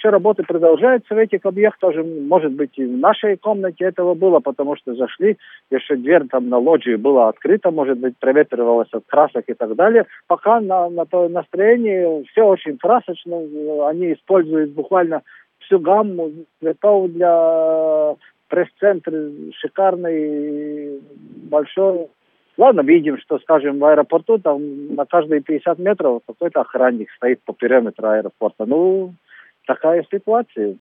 еще работы продолжаются в этих объектах, тоже, может быть, и в нашей комнате этого было, потому что зашли, еще дверь там на лоджии была открыта, может быть, проветривалась от красок и так далее. Пока на то настроении все очень красочно, они используют буквально всю гамму цветов для пресс-центра, шикарный, большой. Ладно, видим, что, скажем, в аэропорту там на каждые 50 метров какой-то охранник стоит по периметру аэропорта. Ну, такая ситуация.